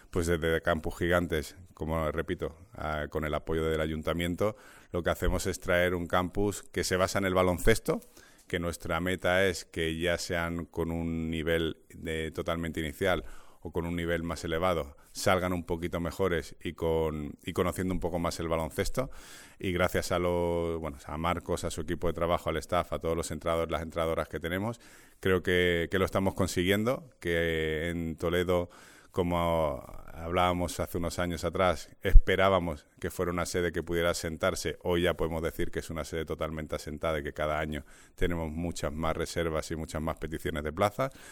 pues desde Campus Gigantes, como repito, con el apoyo del ayuntamiento, lo que hacemos es traer un campus que se basa en el baloncesto, que nuestra meta es que ya sean con un nivel totalmente inicial o con un nivel más elevado, salgan un poquito mejores y conociendo un poco más el baloncesto. Y gracias a Marcos, a su equipo de trabajo, al staff, a todos los entrenadores, las entrenadoras que tenemos, creo que lo estamos consiguiendo, que en Toledo, como hablábamos hace unos años atrás, esperábamos que fuera una sede que pudiera asentarse. Hoy ya podemos decir que es una sede totalmente asentada y que cada año tenemos muchas más reservas y muchas más peticiones de plazas.